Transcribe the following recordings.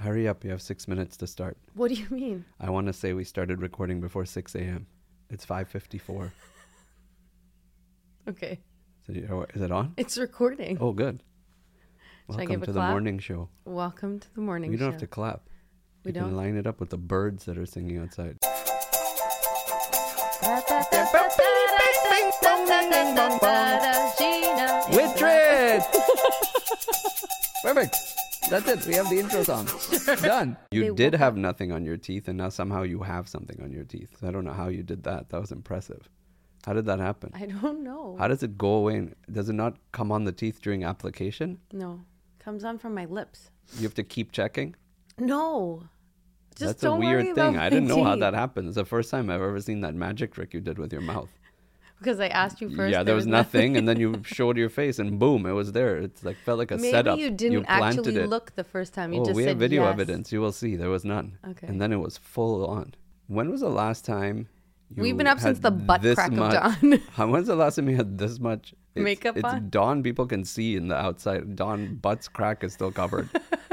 Hurry up. You have 6 minutes to start. What do you mean? I want to say we started recording before 6 a.m. It's 5:54. Okay. Is it on? It's recording. Oh, good. Should I Welcome give a to the clap? morning show. Welcome to the morning We show. don't have to clap. We You don't? can line it up with the birds that are singing outside. Whitred! Perfect. That's it. We have the intro song. Done. You They did woke have nothing on your teeth, and now somehow you have something on your teeth. I don't know how you did that. That was impressive. How did that happen? I don't know. How does it go away? Does it not come on the teeth during application? No. Comes on from my lips. You have to keep checking? No. Just That's a don't worry weird about thing. I my didn't know how teeth. that happens. It's the first time I've ever seen that magic trick you did with your mouth. Because I asked you first. Yeah, there was nothing, and then you showed your face, and boom, it was there. It's like felt like a Maybe setup. you didn't planted actually it. look the first time. You Oh, just we said have video yes. evidence. You will see. There was none. Okay. And then it was full on. When was the last time you We've been up since had the butt this crack much, of dawn. When's the last time you had this much Makeup it's on? Dawn. People can see in the outside. Dawn butt's crack is still covered.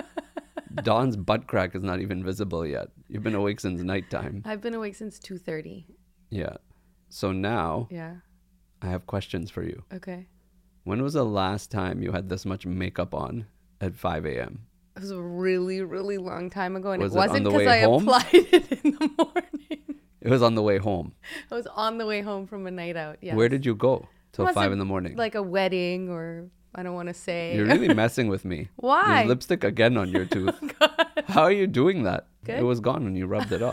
Dawn's butt crack is not even visible yet. You've been awake since nighttime. I've been awake since 2:30. Yeah. So now Yeah. I have questions for you. Okay. When was the last time you had this much makeup on at 5 a.m.? It was a really, really long time ago, and Was it it on wasn't the because way I home? applied it in the morning. It was on the way home. I was on the way home from a night out. Yeah. Where did you go till Must 5 have- in the morning? Like a wedding, or I don't want to say. You're really messing with me. Why? There's lipstick again on your tooth. How are you doing that? Good. It was gone when you rubbed it off.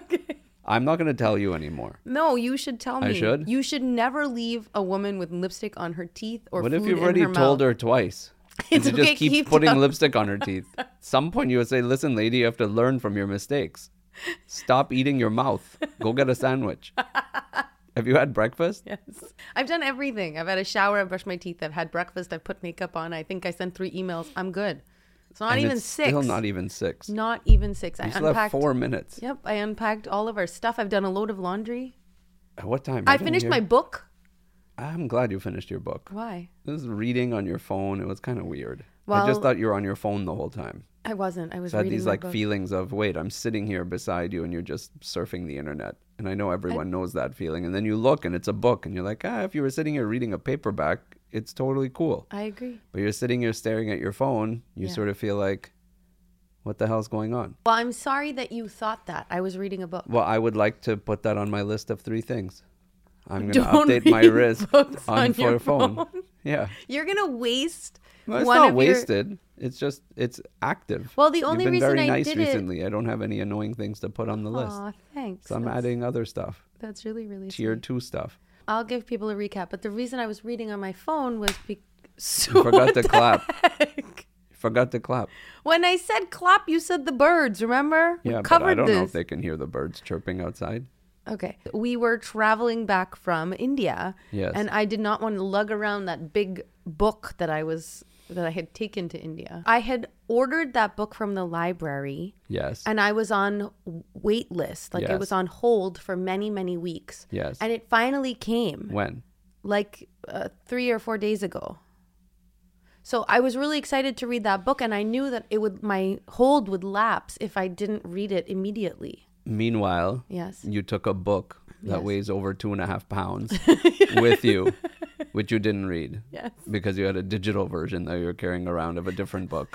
I'm not going to tell you anymore. No, you should tell me. I should? You should never leave a woman with lipstick on her teeth or What food if you've in already her told mouth. her twice? It's You okay, just keep keep putting telling- lipstick on her teeth. At some point you would say, listen, lady, you have to learn from your mistakes. Stop eating your mouth. Go get a sandwich. Have you had breakfast? Yes. I've done everything. I've had a shower, I've brushed my teeth, I've had breakfast, I've put makeup on. I think I sent 3 emails. I'm good. It's not And even it's 6. Still not even 6. Not even 6. You I still have unpacked 4 minutes. Yep, I unpacked all of our stuff. I've done a load of laundry. At what time? I Right in finished here? my book. I'm glad you finished your book. Why? This is reading on your phone. It was kind of weird. I Well- just thought you were on your phone the whole time. I wasn't. I was So I had reading these my like book. feelings of, wait, I'm sitting here beside you and you're just surfing the internet. And I know everyone knows that feeling. And then you look and it's a book and you're like, if you were sitting here reading a paperback, it's totally cool. I agree. But you're sitting here staring at your phone. You Yeah. sort of feel like, what the hell's going on? Well, I'm sorry that you thought that. I was reading a book. Well, I would like to put that on my list of 3 things. I'm going to Don't update my read wrist books on your for phone. Yeah. You're going to waste Well, it's one not of wasted. It's just, it's active. Well, the only You've been reason very I nice did recently. I don't have any annoying things to put on the list. Aw, thanks. So I'm That's- adding other stuff. That's really, really Tier sweet. 2 stuff. I'll give people a recap. But the reason I was reading on my phone was because... You forgot to clap. You forgot to clap. When I said clap, you said the birds, remember? We Yeah, but covered I don't know if this. they can hear the birds chirping outside. Okay. We were traveling back from India. Yes. And I did not want to lug around that big book that I had taken to India. I had ordered that book from the library Yes. and I was on wait list. Like Yes. it was on hold for many, many weeks. Yes. And it finally came When? like 3 or 4 days ago. So I was really excited to read that book and I knew that my hold would lapse if I didn't read it immediately. Meanwhile, Yes. you took a book that Yes. weighs over 2.5 pounds with you, which you didn't read. Yes. Because you had a digital version that you were carrying around of a different book.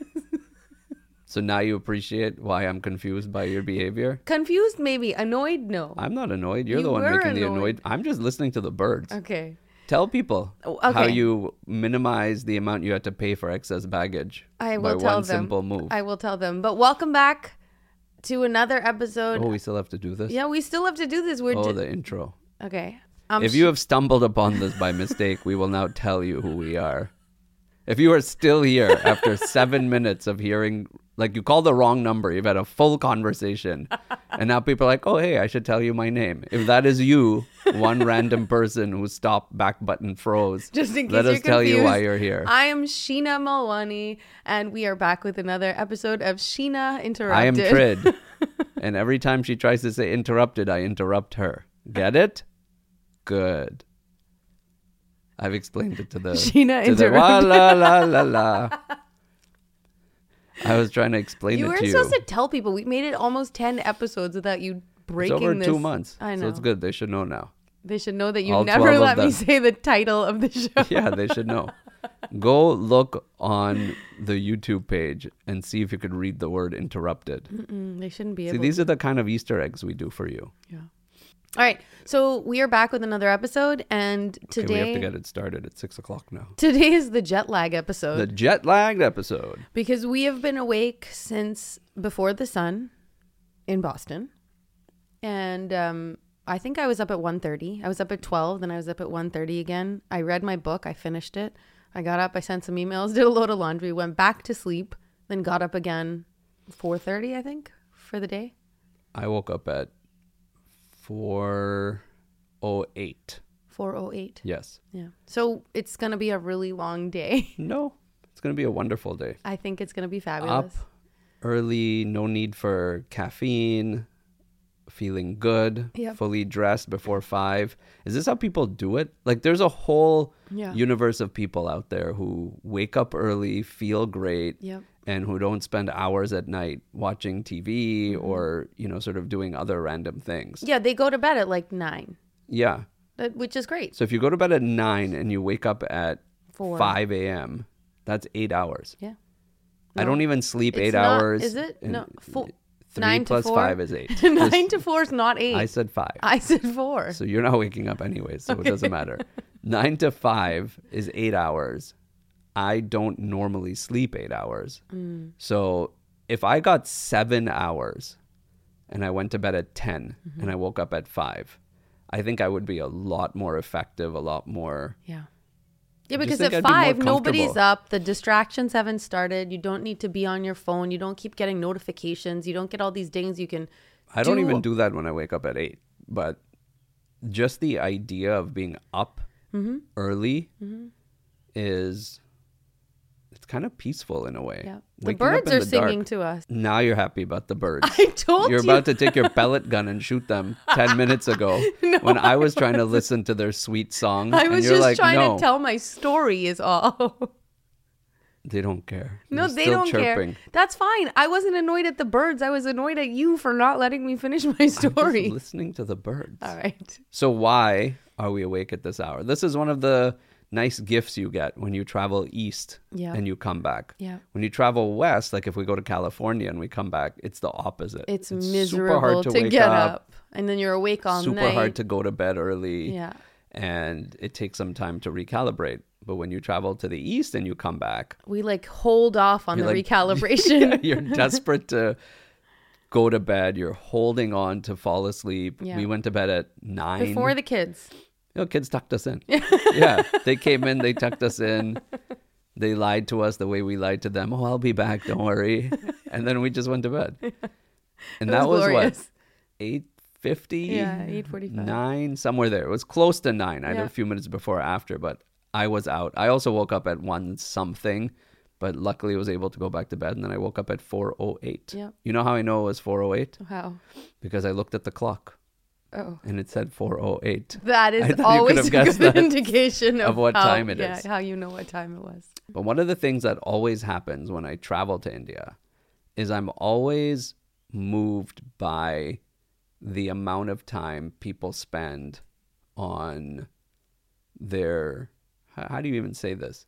So now you appreciate why I'm confused by your behavior? Confused maybe, annoyed no. I'm not annoyed. You're You the one were making the annoyed. annoyed. I'm just listening to the birds. Okay. Tell people Oh, how okay. you minimize the amount you had to pay for excess baggage I by will tell one them. simple move. I will tell them. But welcome back to another episode. Oh, we still have to do this? Yeah, we still have to do this. The intro. Okay. If you have stumbled upon this by mistake, we will now tell you who we are. If you are still here after 7 minutes of hearing, like you called the wrong number, you've had a full conversation, and now people are like, oh, hey, I should tell you my name. If that is you, one random person who stopped, back button froze, Just in case let you're us tell you why confused, you're here. I am Sheena Malwani, and we are back with another episode of Sheena Interrupted. I am Trid, and every time she tries to say interrupted, I interrupt her. Get it? Good. I've explained it to the Sheena to the interrupted. la la la la. I was trying to explain You it were to you. supposed to tell people. We made it almost 10 episodes without you It's breaking over this. 2 months. I know. So it's good. They should know now. They should know that you All never 12 of let me them. say the title of the show. Yeah, they should know. Go look on the YouTube page and see if you could read the word interrupted. They shouldn't be See, able these are the kind of Easter eggs we do for you. Yeah. All right. So we are back with another episode. And Okay, we today, have to get it started at 6 o'clock now. today is the jet lag episode. The jet lagged episode. Because we have been awake since before the sun in Boston. And I think I was up at 1:30. I was up at 12, then I was up at 1:30 again. I read my book. I finished it. I got up. I sent some emails, did a load of laundry, went back to sleep, then got up again 4:30, I think, for the day. I woke up at 4:08. 4:08. Yes. Yeah. So it's going to be a really long day. No, it's going to be a wonderful day. I think it's going to be Up fabulous. early, no need for caffeine, feeling good, Yep. fully dressed before 5. Is this how people do it? Like there's a whole Yeah. universe of people out there who wake up early, feel great, Yep. and who don't spend hours at night watching TV or, sort of doing other random things. Yeah, they go to bed at like 9, Yeah. which is great. So if you go to bed at 9 and you wake up at 4. 5 a.m., that's 8 hours. Yeah. I don't even sleep It's 8 not- hours. Is it? and No. 3 9 to plus 4? 5 is 8. 9 to 4 is not 8. I said 5. I said 4. So you're not waking up anyway, so it doesn't matter. 9 to 5 is 8 hours. I don't normally sleep 8 hours. So if I got 7 hours and I went to bed at 10 and I woke up at 5, I think I would be a lot more effective, a lot more. Yeah. Yeah, just because think at I'd be more 5, nobody's comfortable. up. The distractions haven't started. You don't need to be on your phone. You don't keep getting notifications. You don't get all these dings you can I don't even do that when I wake up at 8. But just the idea of being up early is, it's kind of peaceful in a way. Yeah. The Waking up birds in are the singing dark. to us. Now you're happy about the birds. I told You're you. about to take your pellet gun and shoot them 10 minutes ago when I was trying to listen to their sweet song. I and was you're just like, trying no, to tell my story is all. they don't care. No, They're they still don't chirping. care. That's fine. I wasn't annoyed at the birds. I was annoyed at you for not letting me finish my I'm story. just listening to the birds. All right. So why are we awake at this hour? This is one of the nice gifts you get when you travel east Yeah. and you come back. Yeah. When you travel west, like if we go to California and we come back, it's the opposite. It's super miserable hard to wake get up. And then you're awake all super night. hard to go to bed early. Yeah. And it takes some time to recalibrate. But when you travel to the east and you come back, We like hold off on You're the like- recalibration. you're desperate to go to bed. You're holding on to fall asleep. Yeah. We went to bed at 9. Before the kids. Kids tucked us in. Yeah. They came in, they tucked us in. They lied to us the way we lied to them. Oh, I'll be back. Don't worry. And then we just went to bed. And It that was glorious. what? 8:50? Yeah, 8:45. 9, somewhere there. It was close to 9. I had Yeah. a few minutes before or after, but I was out. I also woke up at 1 something, but luckily I was able to go back to bed. And then I woke up at 4:08. Yeah. You know how I know it was 4:08? Wow. Because I looked at the clock Oh. and it said 4:08. That I is thought you always could a have guessed good that indication of what how, time it yeah, is. how you know what time it was. But one of the things that always happens when I travel to India is I'm always moved by the amount of time people spend on their, how do you even say this?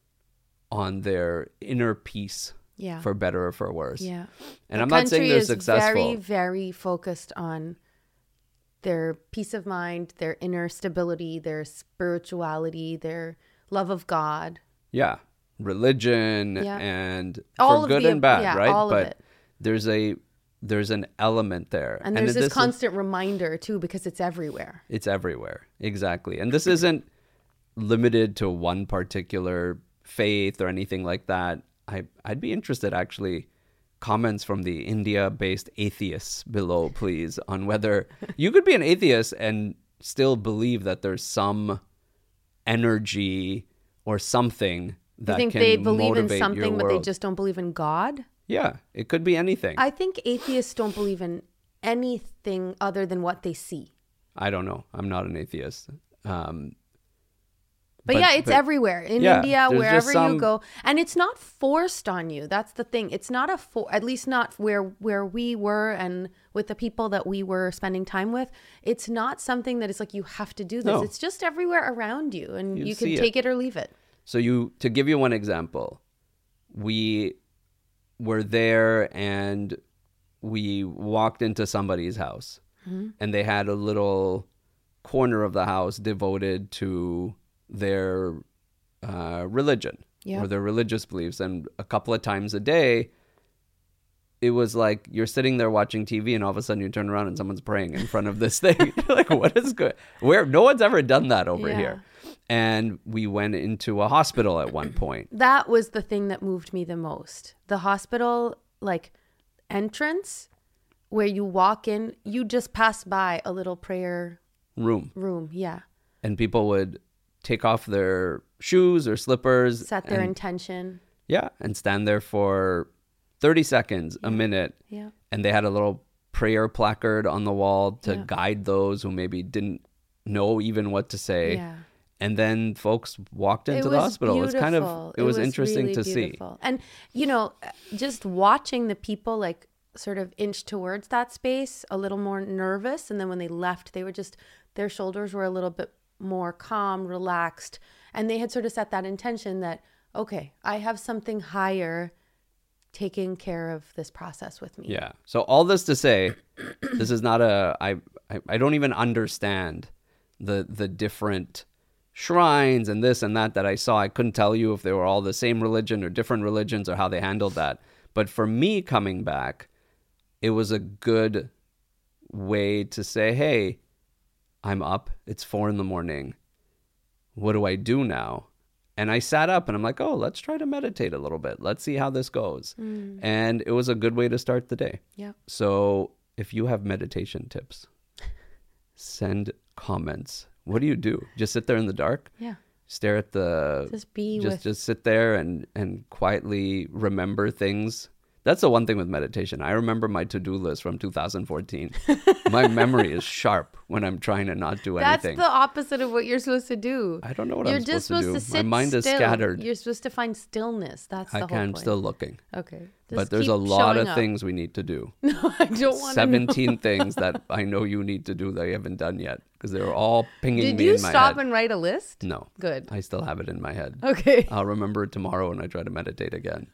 On their inner peace, Yeah. for better or for worse. Yeah. And The I'm not saying country they're is successful. very, very focused on their peace of mind, their inner stability, their spirituality, their love of God. Yeah. Religion Yeah. and All for of good the- and bad, yeah, right? all of But it. there's an element there. And there's this is- constant reminder too, because it's everywhere. It's everywhere. Exactly. And this isn't limited to one particular faith or anything like that. I'd be interested, actually, comments from the India-based atheists below, please, on whether you could be an atheist and still believe that there's some energy or something You that think can they believe in motivate your something, but they world. just don't believe in God? Yeah, it could be anything. I think atheists don't believe in anything other than what they see. I don't know. I'm not an atheist. But yeah, it's everywhere in yeah, India, there's wherever just some- you go, and it's not forced on you. That's the thing. It's not at least not where we were and with the people that we were spending time with. It's not something that is like you have to do this. No. It's just everywhere around you, and you can see take it or leave it. So to give you one example, we were there and we walked into somebody's house, and they had a little corner of the house devoted to their religion Yeah. or their religious beliefs. And a couple of times a day, it was like you're sitting there watching TV and all of a sudden you turn around and someone's praying in front of this thing. You're like, what is good? Where no one's ever done that over Yeah. here. And we went into a hospital at one point. That was the thing that moved me the most. The hospital, like, entrance where you walk in, you just pass by a little prayer room. Yeah. And people would take off their shoes or slippers. Set their and, intention. yeah, and stand there for 30 seconds, a minute. Yeah. And they had a little prayer placard on the wall to Yeah. guide those who maybe didn't know even what to say. Yeah. And then folks walked into It the was hospital. It's kind of, beautiful. it was interesting really to beautiful. And, you know, just watching the people like sort of inch towards that space a little more nervous. And then when they left, they were just, their shoulders were a little bit more calm, relaxed. And they had sort of set that intention that, okay, I have something higher taking care of this process with me. see. Yeah. So all this to say, this is not I don't even understand the different shrines and this and that I saw. I couldn't tell you if they were all the same religion or different religions or how they handled that. But for me coming back, it was a good way to say, hey, I'm up. It's 4 a.m. What do I do now? And I sat up and I'm like, oh, let's try to meditate a little bit. Let's see how this goes. And it was a good way to start the day. Yeah. So if you have meditation tips, send comments. What do you do? Just sit there in the dark? Yeah. Stare at the... Just be just sit there and quietly remember things. That's the one thing with meditation. I remember my to-do list from 2014. My memory is sharp when I'm trying to not do That's anything. the opposite of what you're supposed to do. I don't know what You're I'm just supposed to do. sit My mind is still. scattered. You're supposed to find stillness. That's the whole I'm point. still looking. Okay. Just But there's keep a lot showing of up. things we need to do. No, I don't want to 17 things that I know you need to do that you haven't done yet because they're all pinging Did me you in my stop head. and write a list? No. Good. I still have it in my head. Okay. I'll remember it tomorrow when I try to meditate again.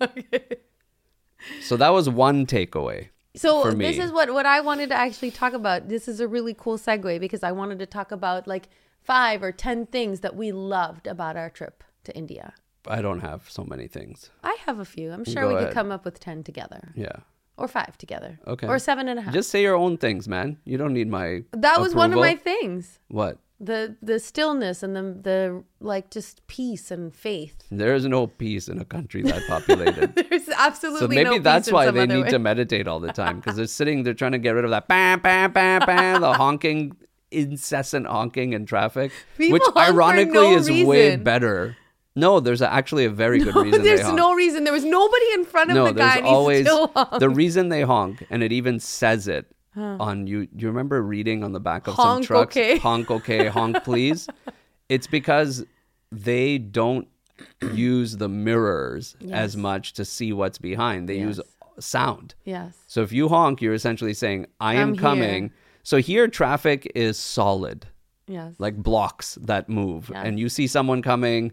So that was one takeaway. So for me. this is what I wanted to actually talk about. This is a really cool segue because I wanted to talk about like 5 or 10 things that we loved about our trip to India. I don't have so many things. I have a few. I'm sure Go we ahead. could come up with 10 together Yeah. or 5 together. Okay. Or 7.5. Just say your own things, man. You don't need my That was one of my approval. things. What? The stillness and the like just peace and faith. There is no peace in a country that populated. There's absolutely So maybe no that's peace in why some they other need way. to meditate all the time because they're trying to get rid of that bam, bam, bam, bam, the honking, incessant honking in traffic, People which honk for ironically no is way reason. better. No, there's actually a very good reason they There's honk. no reason. There was nobody in front of No, the guy there's and he always still honked. the reason they honk, and it even says it on you. Do you remember reading on the back of Honk, some trucks? okay. Honk, okay, honk, please. It's because they don't use the mirrors as Yes. much to see what's behind. They use sound. Yes. So if you honk, you're essentially saying, I am I'm coming. here. So here, traffic is solid, Yes. like blocks that move. Yes. And you see someone coming,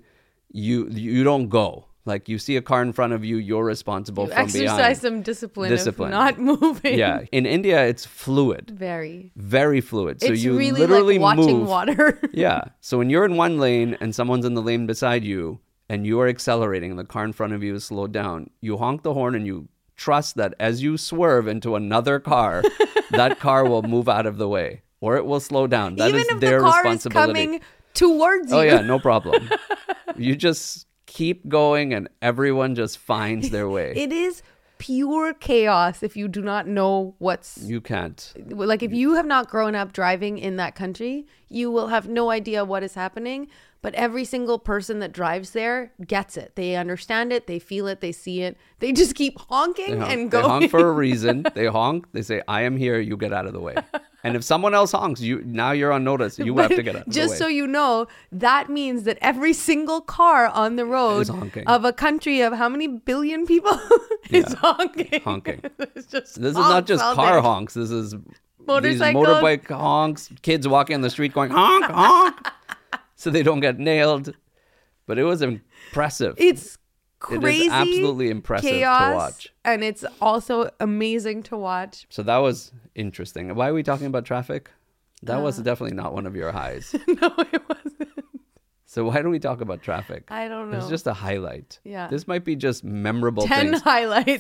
you don't go. Like you see a car in front of you, you're responsible You from exercise behind. some discipline Discipline. of not moving. Yeah. In India, it's fluid, Very. very fluid. So It's you really literally like watching move. water. Yeah. So when you're in one lane and someone's in the lane beside you and you are accelerating and the car in front of you is slowed down, you honk the horn and you trust that as you swerve into another car, that car will move out of the way or it will slow down. That Even is if their the car is responsibility. coming towards you. Oh, yeah. No problem. You just keep going and everyone just finds their way. It is pure chaos if you do not know what's You can't. like if you have not grown up driving in that country, you will have no idea what is happening. But every single person that drives there gets it. They understand it. They feel it. They see it. They just keep honking They honk. and They going. honk for a reason. They honk. They say, I am here. You get out of the way. And if someone else honks, you're on notice. You have to get out of the Just way. so you know, that means that every single car on the road Is honking. of a country of how many billion people is Yeah. honking. Honking. It's just This is not honks just all car day. honks. This is these Motorcycles. motorbike honks. Kids walking on the street going honk, honk, so they don't get nailed. But it was impressive. It's It crazy. is absolutely impressive chaos, to watch. and it's also amazing to watch. So that was interesting. Why are we talking about traffic? That was definitely not one of your highs. No, it wasn't. So why don't we talk about traffic? I don't know. It's just a highlight. Yeah. This might be just memorable 10 things. highlights.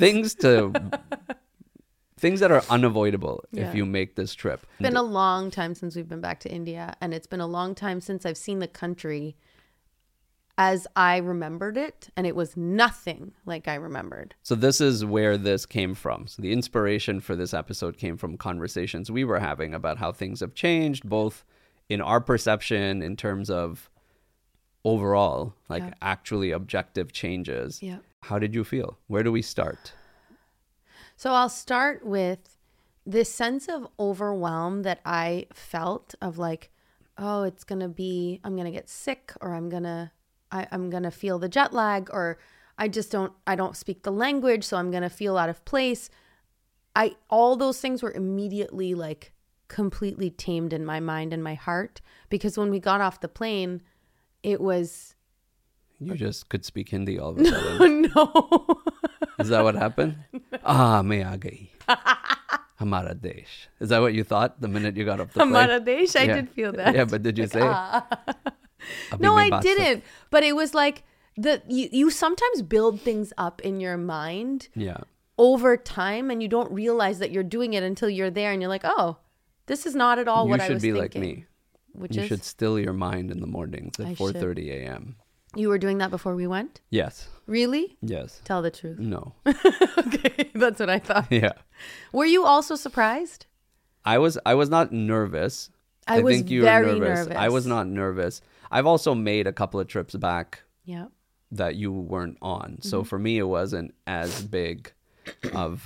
Things that are unavoidable Yeah. if you make this trip. It's been a long time since we've been back to India, and it's been a long time since I've seen the country as I remembered it, and it was nothing like I remembered. So this is where this came from. So the inspiration for this episode came from conversations we were having about how things have changed, both in our perception in terms of overall, like Yeah. actually objective changes. Yeah. How did you feel? Where do we start? So I'll start with this sense of overwhelm that I felt of like, oh, I'm going to get sick, or I'm going to feel the jet lag, or I don't speak the language, so I'm going to feel out of place. All those things were immediately like completely tamed in my mind and my heart, because when we got off the plane, it was, You just could speak Hindi all of a sudden. no. Is that what happened? Main aa gayi. Hamara desh. Is that what you thought the minute you got off the plane? Hamara desh, I Yeah. did feel that. Yeah, but did you say? Abhi No, main I baat didn't. But it was like you sometimes build things up in your mind Yeah. over time, and you don't realize that you're doing it until you're there, and you're like, oh, this is not at all You what I should was be thinking. like me. Which You is should still your mind in the mornings I at should. 4:30 a.m. you were doing that before we went? Yes. Really? Yes. Tell the truth. No. Okay, that's what I thought. Yeah. Were you also surprised? I was not nervous. I was think you very were nervous. I was nervous. not nervous. I've also made a couple of trips back Yeah. that you weren't on. Mm-hmm. So for me it wasn't as big of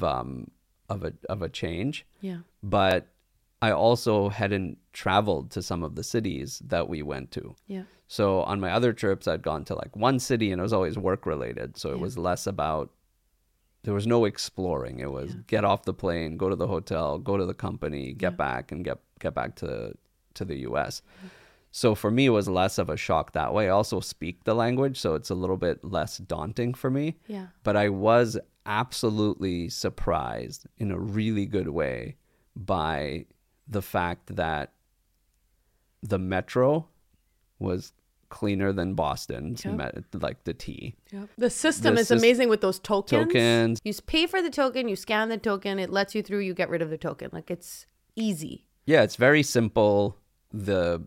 a change. Yeah. But I also hadn't traveled to some of the cities that we went to. Yeah. So on my other trips, I'd gone to like one city and it was always work related. So it was less about, there was no exploring. It was get off the plane, go to the hotel, go to the company, get back and get back to the US. So for me, it was less of a shock that way. I also speak the language, so it's a little bit less daunting for me. Yeah. But I was absolutely surprised in a really good way by the fact that the metro was cleaner than Boston's, like the T. Yep. The system The is amazing with those tokens. Tokens. You pay for the token, you scan the token, it lets you through, you get rid of the token. Like, it's easy. Yeah, it's very simple. The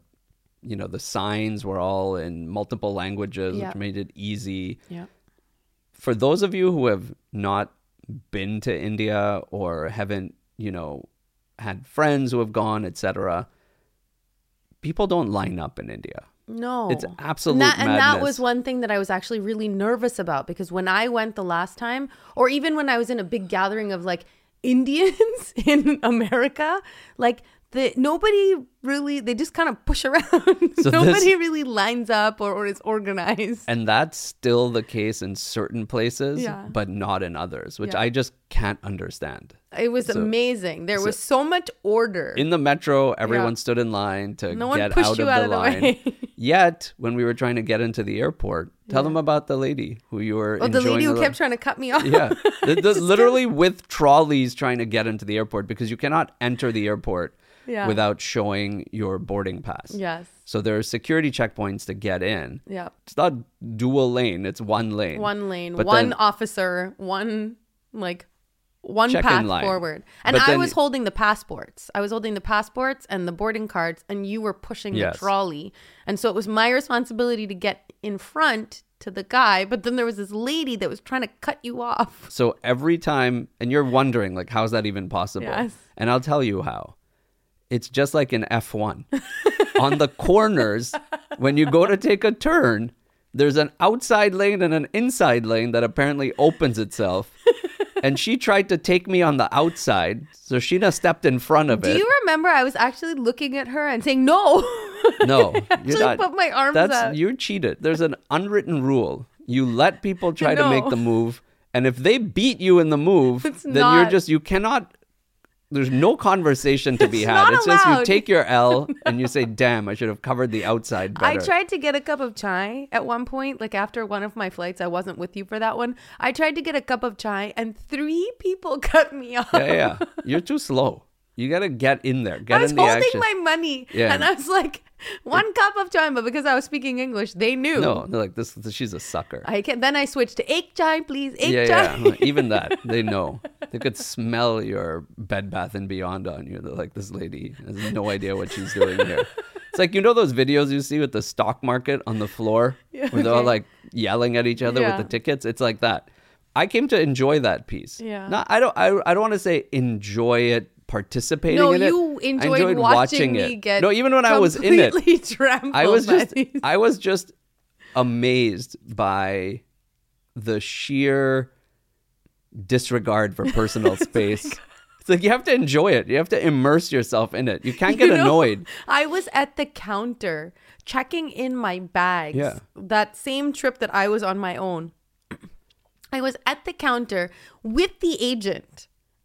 signs were all in multiple languages, Yeah. which made it easy. Yeah. For those of you who have not been to India or haven't, had friends who have gone, etc., people don't line up in India. No. It's absolute and that madness. was one thing that I was actually really nervous about, because when I went the last time, or even when I was in a big gathering of like Indians in America, like nobody really, they just kind of push around. So Nobody really lines up or is organized. And that's still the case in certain places, Yeah. but not in others, which Yeah. I just can't understand. It was amazing. There was so much order. In the metro, everyone stood in line to No one get pushed out you of out the of the line. way. Yet, when we were trying to get into the airport, tell them about the lady who you were Oh, the lady who enjoying kept trying to cut me off. Yeah, literally with trolleys trying to get into the airport, because you cannot enter the airport Yeah. without showing your boarding pass. Yes. So there are security checkpoints to get in. Yeah. It's not dual lane, it's one lane. One lane, But one then- officer, one Check path in line. forward. And But I then- was holding the passports. I was holding the passports and the boarding cards, and you were pushing Yes. the trolley. And so it was my responsibility to get in front to the guy, but then there was this lady that was trying to cut you off. So every time, and you're wondering, like, how's that even possible? Yes. And I'll tell you how. It's just like in F1. On the corners, when you go to take a turn, there's an outside lane and an inside lane that apparently opens itself. And she tried to take me on the outside. So Sheena stepped in front of Do it. you remember I was actually looking at her and saying, no. No, I actually put my arms up. You're cheated. There's an unwritten rule. You let people try to make the move. And if they beat you in the move, you cannot, there's no conversation to be had. It's just you take your L and you say, damn, I should have covered the outside better. I tried to get a cup of chai at one point, like after one of my flights. I wasn't with you for that one. I tried to get a cup of chai and 3 people cut me off. Yeah. You're too slow. You got to get in there. Get in the action. I was holding my money and I was like, 1 cup of chai, but because I was speaking English, they knew. No, they're like, she's a sucker. Then I switched to egg chai, please. Egg chai. Yeah. Even that, they know. They could smell your Bed Bath & Beyond on you. They're like, this lady has no idea what she's doing here. It's like, those videos you see with the stock market on the floor where they're all like yelling at each other with the tickets? It's like that. I came to enjoy that piece. Yeah. I don't want to say enjoy it, participating in it. No, you enjoyed watching me get no, even when I was in it, trampled I was just amazed by the sheer disregard for personal space. It's like you have to enjoy it. You have to immerse yourself in it. You can't get annoyed. I was at the counter checking in my bags. Yeah. That same trip that I was on my own. I was at the counter with the agent.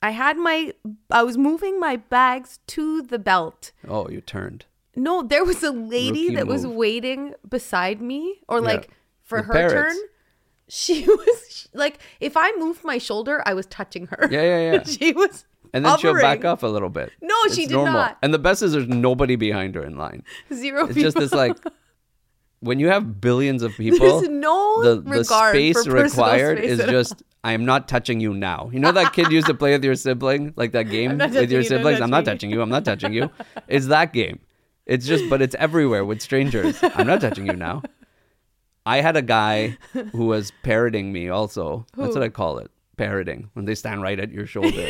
I was moving my bags to the belt. Oh, you turned. No, there was a lady Rookie that was move. waiting beside me or for The her parrots. turn. She was like, if I moved my shoulder, I was touching her. Yeah. She was And then she'll hovering. back up a little bit. No, she It's did normal. not. And the best is there's nobody behind her in line. 0 It's people. just this like, when you have billions of people, There's no the regard space for personal required space is at all. just, I am not touching you now. You know that kid used to play with your sibling? Like that game not with your touching you, siblings? don't I'm not touch me. touching you. I'm not touching you. It's that game. It's just, but it's everywhere with strangers. I'm not touching you now. I had a guy who was parroting me also. That's what I call it. Parroting. When they stand right at your shoulder.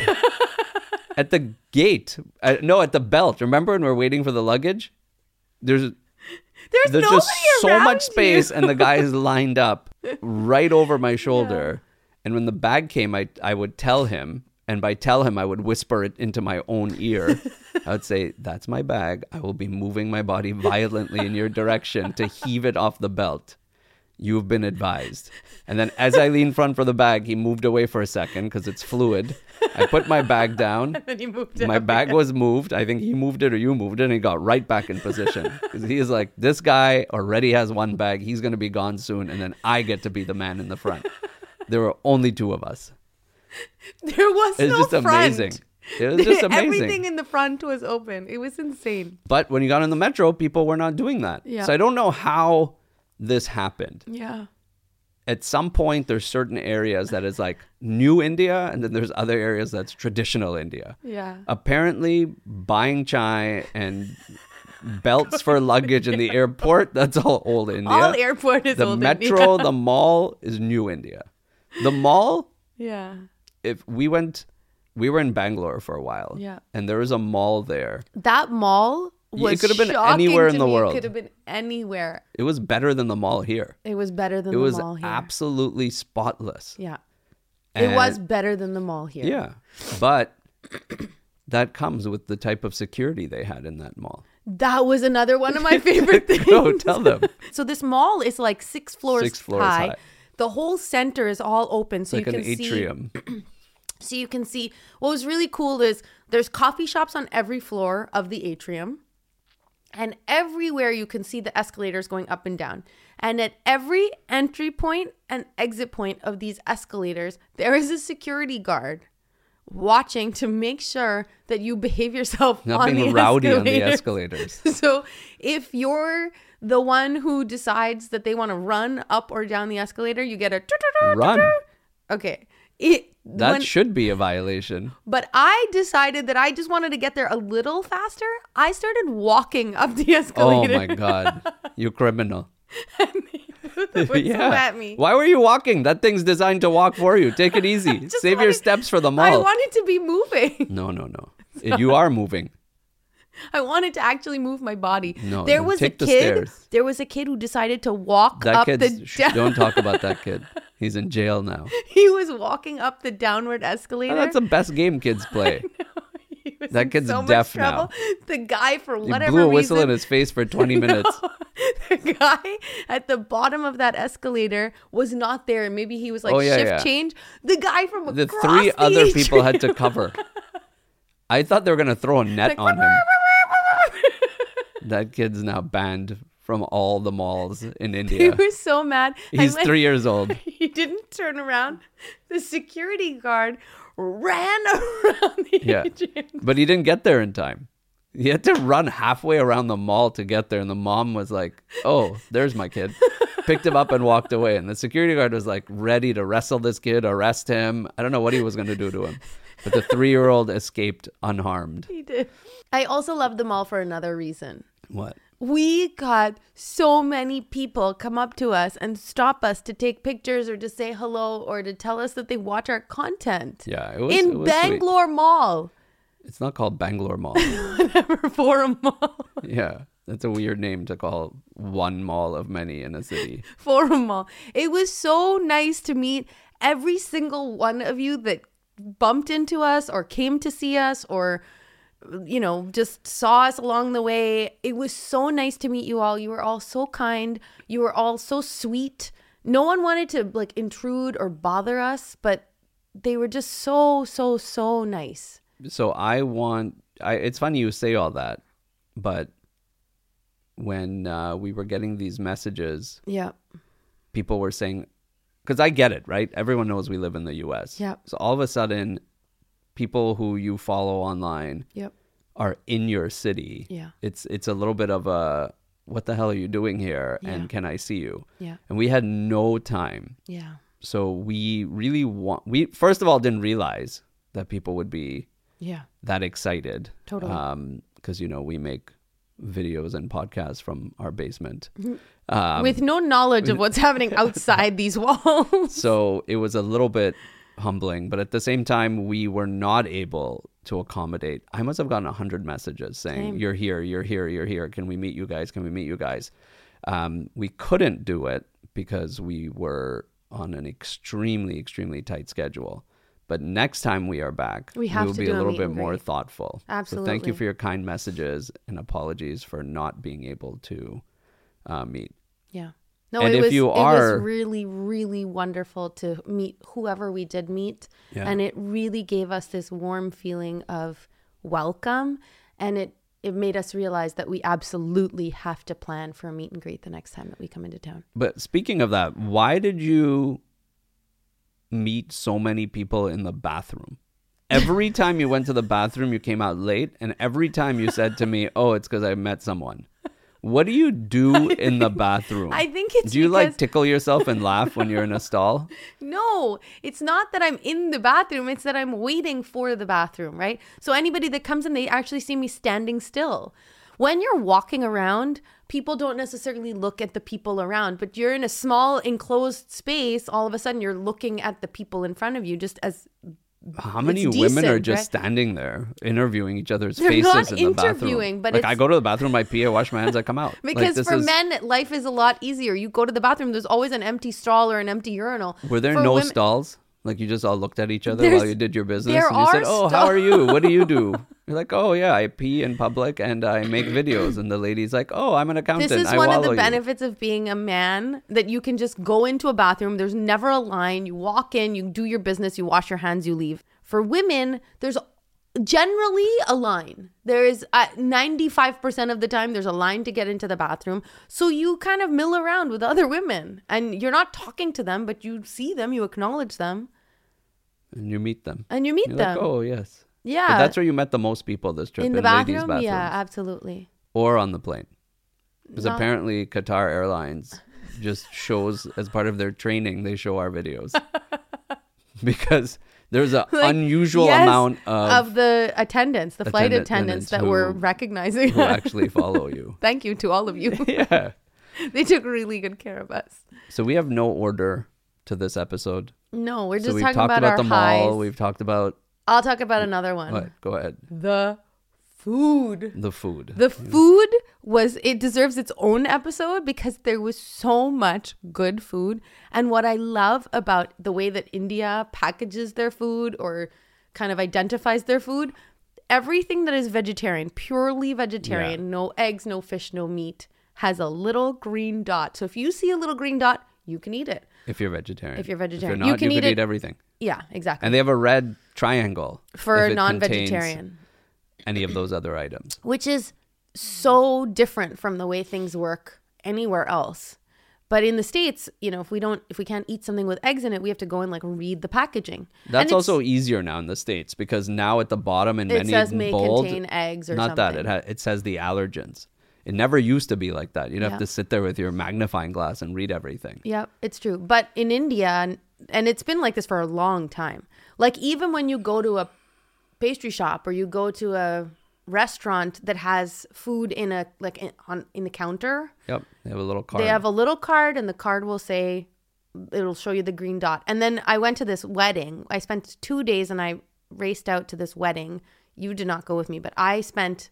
At the gate. At the belt. Remember when we're waiting for the luggage? There's There's just so around much space you. and the guy is lined up right over my shoulder. And when the bag came, I would tell him, and by tell him, I would whisper it into my own ear. I would say, that's my bag. I will be moving my body violently in your direction to heave it off the belt. You've been advised. And then as I leaned front for the bag, he moved away for a second because it's fluid. I put my bag down. And then he moved it My up bag again. was moved. I think he moved it or you moved it, and he got right back in position. Because he is like, this guy already has one bag. He's going to be gone soon. And then I get to be the man in the front. There were only 2 of us. There was It's no just front. amazing. It was just amazing. Everything in the front was open. It was insane. But when you got on the metro, people were not doing that. Yeah. So I don't know how this happened. Yeah. At some point, there's certain areas that is like new India, and then there's other areas that's traditional India. Yeah. Apparently, buying chai and belts for luggage in the airport, that's all old India. All airport is The old metro, India. the mall is new India. The mall, Yeah. if we were in Bangalore for a while. Yeah. And there was a mall there. That mall was It could have been shocking anywhere in to the me. world. It could have been anywhere. It was better than the mall here. It was better than It the was mall here. absolutely spotless. Yeah. And- It was better than the mall here. Yeah. But that comes with the type of security they had in that mall. That was another one of my favorite things. Go tell them. So this mall is like 6 floors, 6 floors high. high. The whole center is all open, so Like you an can atrium. So you can see what was really cool is there's coffee shops on every floor of the atrium. And everywhere you can see the escalators going up and down. And at every entry point and exit point of these escalators, there is a security guard watching to make sure that you behave yourself Not on being the rowdy on the escalators. escalators. So if you're the one who decides that they want to run up or down the escalator, you get a Run. Okay. That should be a violation. But I decided that I just wanted to get there a little faster. I started walking up the Oh escalator. my God. You criminal. What's at me? Why were you walking? That thing's designed to walk for you. Take it easy. Save your wanted- steps for the I mall. wanted to be moving. No. You are moving. I wanted to actually move my body. No, there was take a the kid. stairs. There was a kid who decided to walk That up kid's, the. don't talk about that kid. He's in jail now. He was walking up the downward Oh, escalator. that's the best game kids play. He was That in kid's so much deaf trouble. now. The guy, for He whatever blew a whistle reason, in his face for 20 minutes. the guy at the bottom of that escalator was not there. Maybe he was like Oh, yeah, shift yeah. change. The guy from across The three the other people atrium- had to cover. I thought they were going to throw a net on him. That kid's now banned from all the malls in He India. was so mad. He's when 3 years old. He didn't turn around. The security guard ran around the Yeah. atrium. But he didn't get there in time. He had to run halfway around the mall to get there. And the mom was like, oh, there's my kid. Picked him up and walked away. And the security guard was like ready to wrestle this kid, arrest him. I don't know what he was going to do to him. But the 3-year-old escaped unharmed. He did. I also love the mall for another reason. What? We got so many people come up to us and stop us to take pictures or to say hello or to tell us that they watch our content. Yeah, it was in it was Bangalore Mall. Sweet. It's not called Bangalore Mall. Whatever, Forum Mall. Yeah, that's a weird name to call one mall of many in a city. Forum Mall. It was so nice to meet every single one of you that bumped into us or came to see us or, you know, just saw us along the way. It was so nice to meet you all. You were all so kind. You were all so sweet. No one wanted to like intrude or bother us, but they were just so, so, so nice. So it's funny you say all that, but when we were getting these messages, Yeah. people were saying, because I get it, right? Everyone knows we live in the US. Yep. So all of a sudden, people who you follow online Yep. are in your city. Yeah. It's a little bit of a, what the hell are you doing here? Yeah. And can I see you? Yeah. And we had no time. Yeah. So we really we first of all didn't realize that people would be Yeah. that excited. Totally. Because, you know, we make videos and podcasts from our basement. With no knowledge of what's happening outside these walls. So it was a little bit humbling, but at the same time, we were not able to accommodate. I must have gotten 100 messages saying, Same. you're here, you're here, you're here. Can we meet you guys? Can we meet you guys? We couldn't do it because we were on an extremely, extremely tight schedule. But next time we are back, We have will to be do a a little meet bit and more greet. thoughtful. So thank you Absolutely. for your kind messages and apologies for not being able to meet. Yeah. No, And it if was you it are- was really, really wonderful to meet whoever we did meet. Yeah. And it really gave us this warm feeling of welcome. And it made us realize that we absolutely have to plan for a meet and greet the next time that we come into town. But speaking of that, why did you meet so many people in the bathroom? Every time you went to the bathroom, you came out late. And every time you said to me, oh, it's because I met someone. What do you do in the bathroom? I think it's Do you like because- tickle yourself and laugh when you're in a stall? No, it's not that I'm in the bathroom. It's that I'm waiting for the bathroom, right? So anybody that comes in, they actually see me standing still. When you're walking around, people don't necessarily look at the people around, but you're in a small enclosed space. All of a sudden, you're looking at the people in front of you just as How many It's women are decent, just right? standing there interviewing each other's They're faces not in the bathroom? interviewing, but like I it's- go to the bathroom, I pee, I wash my hands, I come out. Like, because this for is- men, life is a lot easier. You go to the bathroom, there's always an empty stall or an empty urinal. Were there For no women- stalls? Like you just all looked at each other There's- while you did your business? there And you said, are oh, how are you? What do you do? You're like, oh, yeah, I pee in public and I make videos. And the lady's like, oh, I'm an accountant. This is I one of the wallow you. benefits of being a man, that you can just go into a bathroom. There's never a line. You walk in, you do your business, you wash your hands, you leave. For women, there's generally a line. There is 95% of the time there's a line to get into the bathroom. So you kind of mill around with other women and you're not talking to them, but you see them, you acknowledge them, And you meet them. and you meet You're them. like, oh, yes. Yeah. But that's where you met the most people this trip. in the ladies' bathroom? bathrooms. Yeah, absolutely. Or on the plane. Because Not- apparently Qatar Airlines just shows, as part of their training, they show our videos. Because there's an Like, unusual yes, amount of the attendants, the flight attendants attendants that were who- recognizing who us. actually follow you. Thank you to all of you. Yeah. They took really good care of us. So we have no order to this episode. No, we're So just we've talking talked about about our the highs. mall. We've talked about I'll talk about another one. what? Go ahead. The food. The food. The food it deserves its own episode because there was so much good food. And what I love about the way that India packages their food or kind of identifies their food, everything that is vegetarian, purely vegetarian, no eggs, no fish, no meat, has a little green dot. So if you see a little green dot, you can eat it. If you're vegetarian. If you're vegetarian. If you're not, you can eat everything. Yeah, exactly. And they have a red triangle for if it non-vegetarian. contains any of those other items. Which is so different from the way things work anywhere else. But in the States, if we can't eat something with eggs in it, we have to go and like read the packaging. That's also easier now in the States because now at the bottom in many says may bold, contain eggs or not something. that it says the allergens. It never used to be like that. You'd have Yeah. to sit there with your magnifying glass and read everything. Yeah, it's true. But in India, and it's been like this for a long time. Like even when you go to a pastry shop or you go to a restaurant that has food in the counter. Yep, they have a little card. They have a little card, and the card will say, it'll show you the green dot. And then I went to this wedding. I spent 2 days, and I raced out to this wedding. You did not go with me, but I spent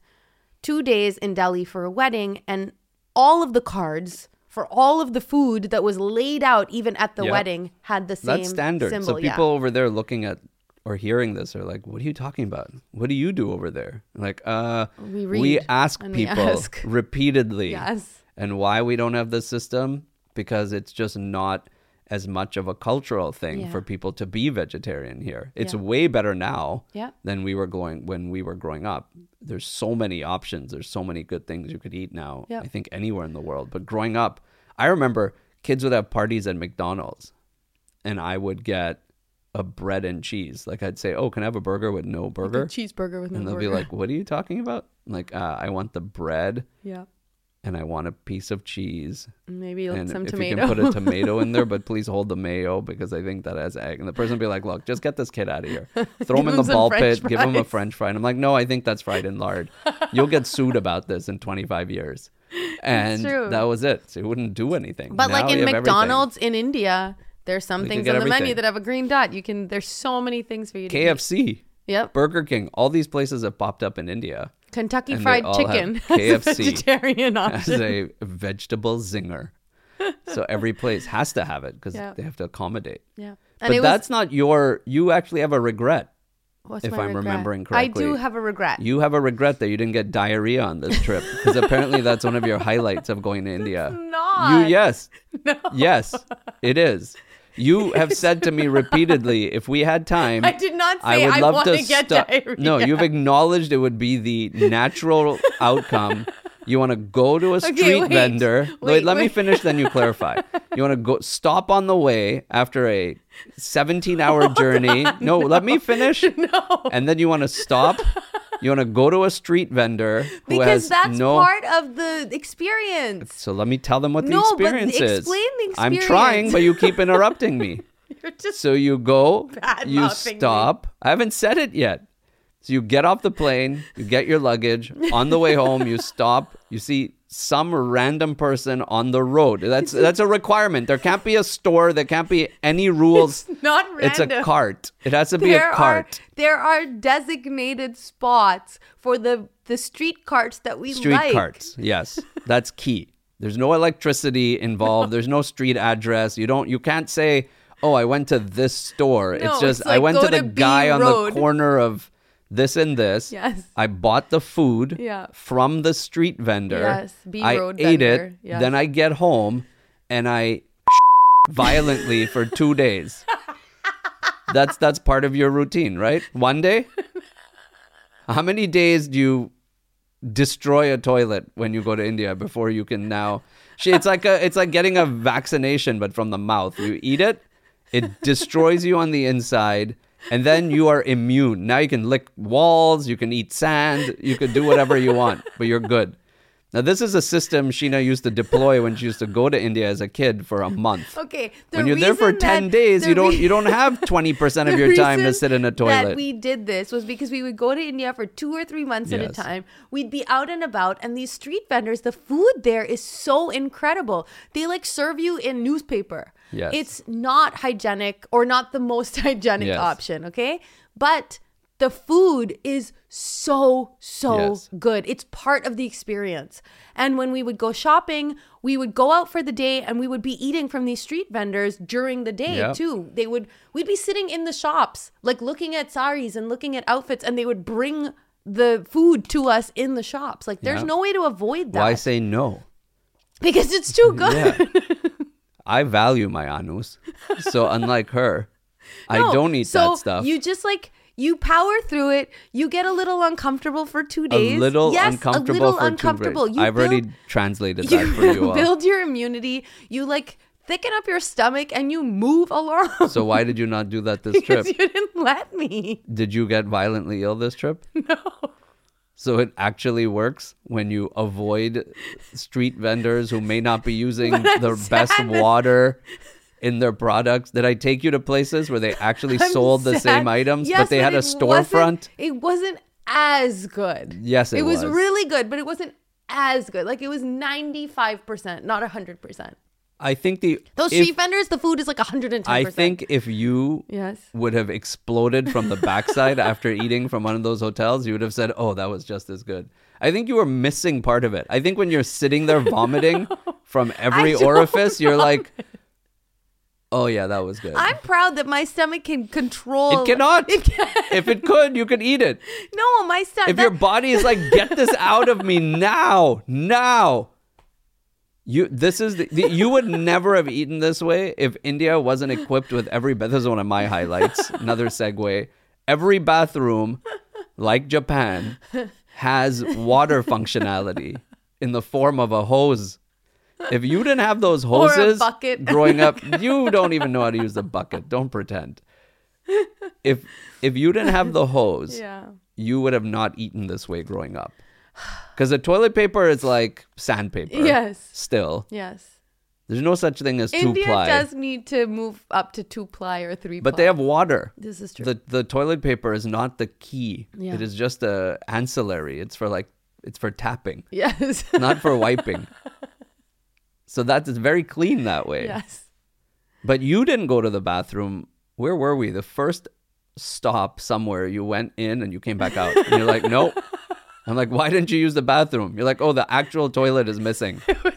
2 days in Delhi for a wedding, and all of the cards for all of the food that was laid out, even at the wedding, had the same That's standard. symbol. So people over there looking at or hearing this are like, what are you talking about? What do you do over there? Like, we ask people repeatedly. Yes. And why we don't have this system? Because it's just not as much of a cultural thing for people to be vegetarian here. It's way better now than when we were growing up. There's so many options. There's so many good things you could eat now. I think anywhere in the world. But growing up, I remember kids would have parties at McDonald's and I would get a bread and cheese. Like I'd say, oh, can I have a burger with no burger? Like a cheeseburger with no burger. And they'll be like, what are you talking about? I'm like, I want the bread. Yeah. And I want a piece of cheese. Maybe like some if tomato. you can put a tomato in there, but please hold the mayo because I think that has egg. And the person will be like, look, just get this kid out of here. Throw him in the ball pit. Give him a French fry. And I'm like, no, I think that's fried in lard. You'll get sued about this in 25 years. And that was it. So he wouldn't do anything. But now like in McDonald's in India, there's some things on the menu that have a green dot. There's so many things for you to eat. KFC. Yep. Burger King. All these places have popped up in India. Kentucky Fried Chicken KFC as a vegetarian option. As a vegetable zinger. So every place has to have it because they have to accommodate. Yeah. But that's not you actually have a regret. What's if my I'm regret? remembering correctly. I do have a regret. You have a regret that you didn't get diarrhea on this trip because apparently that's one of your highlights of going to India. Not. Yes. No. Yes, it is. You have said to me repeatedly, if we had time, I did not say I would love want to get diarrhea. No, you've acknowledged it would be the natural outcome. You want to go to a street vendor. Wait, let me finish, then you clarify. You want to go stop on the way after a 17-hour journey. No, let me finish. No. And then you want to stop. You want to go to a street vendor who because has that's part of the experience. So let me tell them what the experience is. Explain the experience. I'm trying, but you keep interrupting me. You're just so you go, you bad-mouthing stop. I haven't said it yet. So you get off the plane, you get your luggage. On the way home, you stop. You see some random person on the road. That's a requirement. There can't be a store. There can't be any rules. It's not random. It's a cart. It has to be a cart. There are designated spots for the street carts that we Street like. carts. Yes, that's key. There's no electricity involved. There's no street address. You can't say, "Oh, I went to this store." No, it's just it's like, I went go to the to B guy on Road. the corner of this and this. Yes. I bought the food from the street vendor. Yes, B I Road ate vendor. it. Yes. Then I get home and I violently for 2 days. That's part of your routine, right? One day? How many days do you destroy a toilet when you go to India before you can now? It's like getting a vaccination, but from the mouth. You eat it, it destroys you on the inside, and then you are immune. Now you can lick walls, you can eat sand, you can do whatever you want, but you're good. Now, this is a system Sheena used to deploy when she used to go to India as a kid for a month. Okay. When you're there for 10 days, you don't have 20% of your time to sit in a toilet. That we did this was because we would go to India for 2 or 3 months at a time. We'd be out and about, and these street vendors, the food there is so incredible. They like serve you in newspaper. Yes. It's not hygienic or not the most hygienic option, okay? But the food is so Yes. good. It's part of the experience. And when we would go shopping, we would go out for the day and we would be eating from these street vendors during the day Yep. too. We'd be sitting in the shops, like looking at saris and looking at outfits, and they would bring the food to us in the shops. Like there's Yeah. no way to avoid that. Why say no? Because it's too good. Yeah. I value my anus. So unlike her, I No, don't eat so that stuff. You just like you power through it. You get a little uncomfortable for 2 A days. little Yes, uncomfortable a little for uncomfortable. 2 days. You I've already translated that for you all. build your immunity. You like thicken up your stomach and you move along. So why did you not do that this because trip? you didn't let me. Did you get violently ill this trip? No. So it actually works when you avoid street vendors who may not be using But I'm the sad best that- water in their products. Did I take you to places where they actually I'm sold the sad. same items, Yes, but they had a it storefront? It wasn't as good. Yes, it was was. really good, but it wasn't as good. Like it was 95%, not 100%. I think Those street vendors, the food is like 110%. I think if you Yes. would have exploded from the backside after eating from one of those hotels, you would have said, "Oh, that was just as good." I think you were missing part of it. I think when you're sitting there vomiting from every I don't orifice, you're like, "Oh yeah, that was good." I'm proud that my stomach can control. It cannot. It can. If it could, you could eat it. No, my stomach. If your body is like, "Get this out of me now, now." You would never have eaten this way if India wasn't equipped with this is one of my highlights. Another segue. Every bathroom, like Japan, has water functionality in the form of a hose. If you didn't have those Or a hoses bucket. growing up, you don't even know how to use the bucket. Don't pretend. If you didn't have the hose, Yeah. you would have not eaten this way growing up. Because the toilet paper is like sandpaper. Yes. Still. Yes. There's no such thing as India 2-ply. does need to move up to 2-ply or 3-ply. But they have water. This is true. The toilet paper is not the key. Yeah. It is just a ancillary. It's for tapping, Yes. not for wiping. So that's very clean that way. Yes. But you didn't go to the bathroom. Where were we? The first stop somewhere, you went in and you came back out. And you're like, nope. I'm like, why didn't you use the bathroom? You're like, oh, the actual toilet is missing.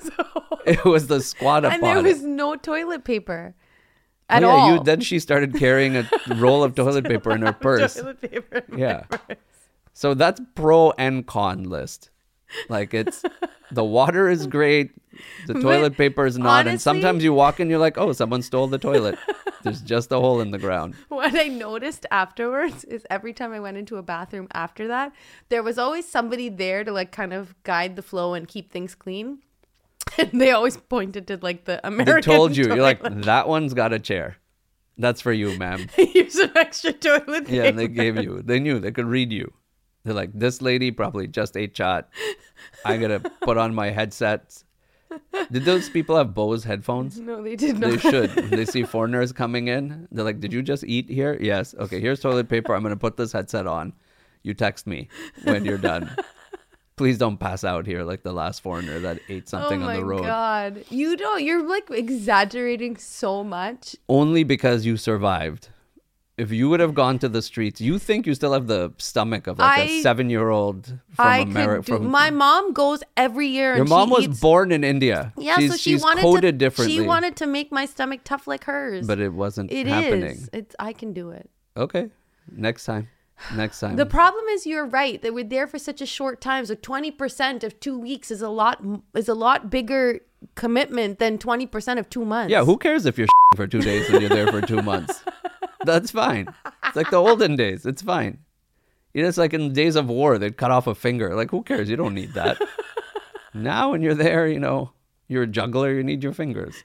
It was the squat up And on there it. was no toilet paper at Oh, yeah, all. then she started carrying a roll of toilet paper in her purse. Toilet paper in my Yeah. purse. So that's pro and con list. Like it's the water is great, the toilet paper is not, and honestly- sometimes you walk in, you're like, oh, someone stole the toilet. There's just a hole in the ground. What I noticed afterwards is every time I went into a bathroom after that, there was always somebody there to like kind of guide the flow and keep things clean. And they always pointed to like the American They told you, you're like, toilet. that one's got a chair. That's for you, ma'am. Here's some extra toilet paper. Yeah, and they gave you. They knew. They could read you. They're like, this lady probably just ate shot. I gotta put on my headsets. Did those people have Bose headphones? No, they did not. They should. When they see foreigners coming in, they're like, did you just eat here? Yes. Okay, here's toilet paper. I'm going to put this headset on. You text me when you're done. Please don't pass out here like the last foreigner that ate something on the road. Oh my God. You don't, you're like exaggerating so much. Only because you survived. If you would have gone to the streets, you think you still have the stomach of like a 7-year-old from I America. could do, my mom goes every year. Your and mom she was eats, born in India. Yeah, so she she's wanted coded to, differently. She wanted to make my stomach tough like hers. But it wasn't It happening. is. It's I can do it. Okay. Next time. Next time. The problem is you're right that we're there for such a short time. So 20% of 2 weeks is a lot bigger commitment than 20% of 2 months. Yeah, who cares if you're for 2 days and you're there for 2 months? That's fine. It's like the olden days. It's fine. You know, it's like in the days of war, they'd cut off a finger. Like, who cares? You don't need that. Now, when you're there, you know, you're a juggler, you need your fingers.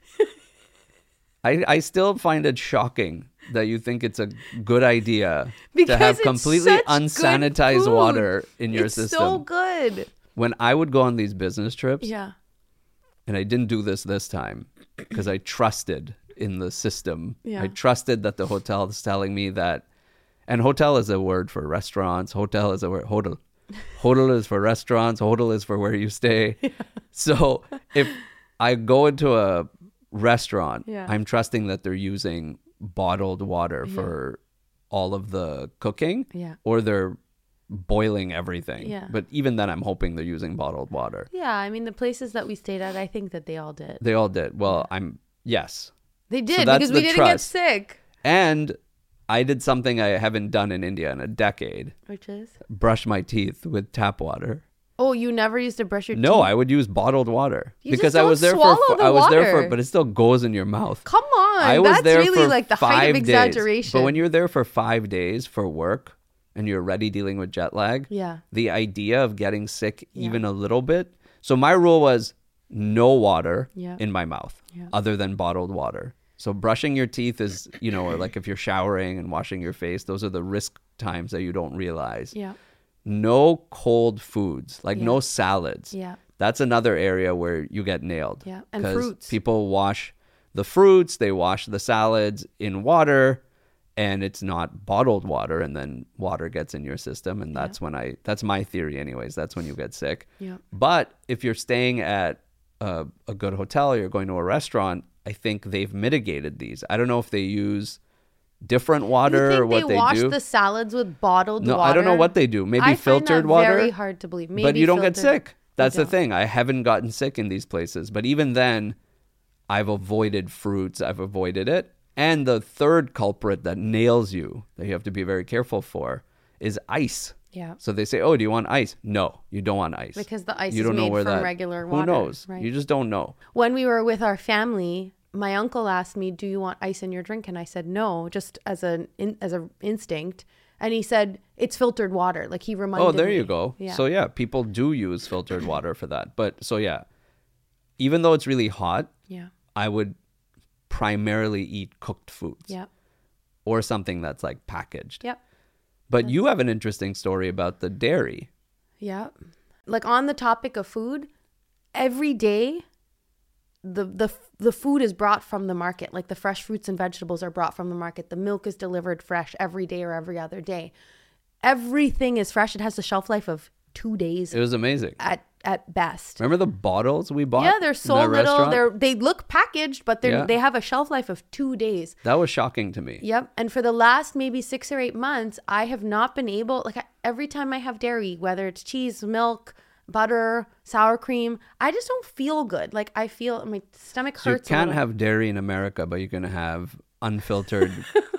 I still find it shocking that you think it's a good idea Because to have it's completely such good unsanitized food. water in your It's system. so good. When I would go on these business trips, Yeah. and I didn't do this time because I trusted in the system. Yeah. I trusted that the hotel is telling me that, and hotel is a word for restaurants. Hotel is a word, hotel. Hotel is for restaurants. Hotel is for where you stay. Yeah. So if I go into a restaurant, Yeah. I'm trusting that they're using bottled water for all of the cooking, Yeah. or they're boiling everything. Yeah. But even then, I'm hoping they're using bottled water. Yeah, I mean, the places that we stayed at, I think that they all did. They all did. Well, yes. They did that's because the we didn't trust. get sick. And I did something I haven't done in India in a decade. Which is? Brush my teeth with tap water. Oh, you never used to brush your teeth? No, I would use bottled water You because just I don't was there swallow for the I was there for water. but it still goes in your mouth. Come on. I was That's there really for like the height of 5 days. exaggeration. But when you're there for 5 days for work and you're already dealing with jet lag, Yeah. the idea of getting sick even a little bit. So my rule was no water Yeah. in my mouth Yeah. other than bottled water. So brushing your teeth is, or like if you're showering and washing your face, those are the risk times that you don't realize. Yeah. No cold foods, like no Yeah. salads. Yeah. That's another area where you get nailed. Yeah. And 'Cause fruits. people wash the fruits, they wash the salads in water, and it's not bottled water, and then water gets in your system, and that's that's my theory anyways. That's when you get sick. Yeah. But if you're staying at a good hotel or you're going to a restaurant, I think they've mitigated these. I don't know if they use different water You think or what they they wash do. the salads with bottled No, water? I don't know what they do. Maybe I filtered find that water. very hard to believe. Maybe But you don't get filtered- sick. That's the don't. thing. I haven't gotten sick in these places. But even then, I've avoided fruits. I've avoided it. And the third culprit that nails you, that you have to be very careful for, is ice. Yeah. So they say, oh, do you want ice? No, you don't want ice. Because the ice you is don't know made where from that, regular Who water. knows? Right. You just don't know. When we were with our family, my uncle asked me, "Do you want ice in your drink?" And I said no, just as an instinct. And he said, "It's filtered water." Like he reminded me. Oh, there you go. Yeah. So yeah, people do use filtered water for that. But so yeah, even though it's really hot, Yeah. I would primarily eat cooked foods Yeah. or something that's like packaged. Yep. But you have an interesting story about the dairy. Yeah. Like on the topic of food, every day the food is brought from the market. Like the fresh fruits and vegetables are brought from the market. The milk is delivered fresh every day or every other day. Everything is fresh. It has a shelf life of 2 days It was amazing. at best. Remember the bottles we bought? Yeah, they're in so that little. restaurant? They look packaged, but Yeah. they have a shelf life of 2 days. That was shocking to me. Yep. And for the last maybe 6 or 8 months, I have not been able, every time I have dairy, whether it's cheese, milk, butter, sour cream, I just don't feel good. Like I feel my stomach So you hurts. can't have dairy in America, but you can have unfiltered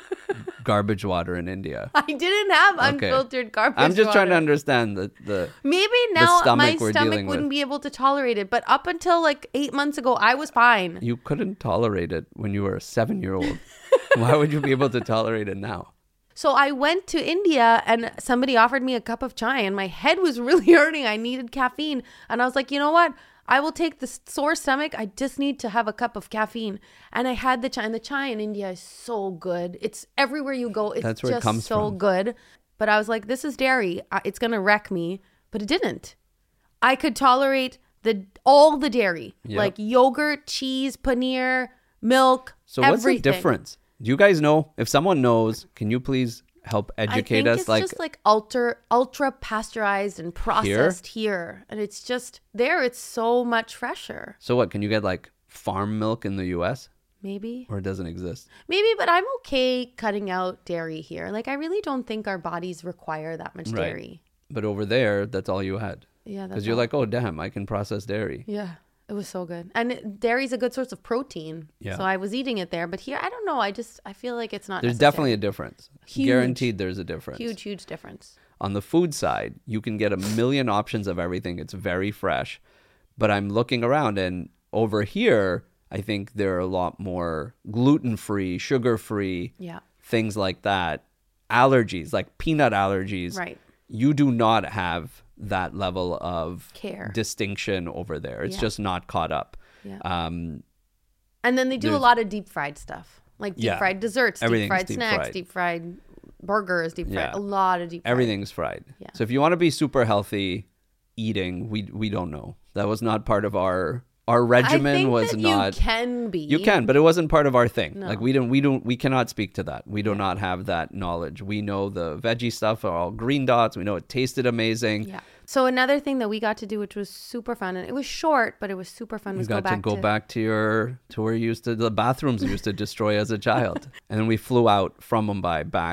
garbage water in India. I didn't have Okay. unfiltered garbage I'm just trying to water. understand the Maybe now stomach my we're stomach dealing wouldn't with. be able to tolerate it. But up until like 8 months ago, I was fine. you couldn't tolerate it when you were a 7-year-old. Why would you be able to tolerate it now? So I went to India and somebody offered me a cup of chai and my head was really hurting. I needed caffeine. And I was like, you know what? I will take the sore stomach. I just need to have a cup of caffeine. And I had the chai. And the chai in India is so good. It's everywhere you go. It's That's where it just comes so from. good. But I was like, this is dairy. It's going to wreck me. But it didn't. I could tolerate all the dairy. Yep. Like yogurt, cheese, paneer, milk, So what's everything. the difference? Do you guys know? If someone knows, can you please help educate I us? think it's just like ultra pasteurized and processed here. And it's just there. It's so much fresher. So what? Can you get like farm milk in the U.S. Maybe, or it doesn't exist? but I'm okay cutting out dairy here. Like I really don't think our bodies require that much Right. dairy. But over there, that's all you had. Yeah, Because you're like, oh damn, I can process dairy. yeah, it was so good. And dairy's a good source of protein. Yeah. So I was eating it there. But here, I don't know. I feel like it's not There's necessary. definitely a difference. Huge. Guaranteed, there's a difference. huge difference. On the food side, you can get a million options of everything. It's very fresh. But I'm looking around, and over here, I think there are a lot more gluten-free, sugar-free, Yeah. things like that. Allergies, like peanut allergies. Right. You do not have that level of Care. distinction over there. It's Yeah. just not caught up. Yeah. Um, And then they do a There's- lot of deep fried stuff, like deep Yeah. fried desserts, deep Everything's fried deep snacks, fried. deep fried burgers, deep fried. Yeah. A lot of deep fried. Everything's fried. Yeah. So if you want to be super healthy eating, we don't know. That was not part of our regimen. I think Was that not. You can be. You can, but it wasn't part of our thing. No. Like we cannot speak to that. We do not have that knowledge. We know the veggie stuff are all green dots. We know it tasted amazing. Yeah. So another thing that we got to do, which was super fun, and it was short, but it was super fun, You was got to go back to where you used to, the bathrooms you used to destroy as a child. And then we flew out from Mumbai back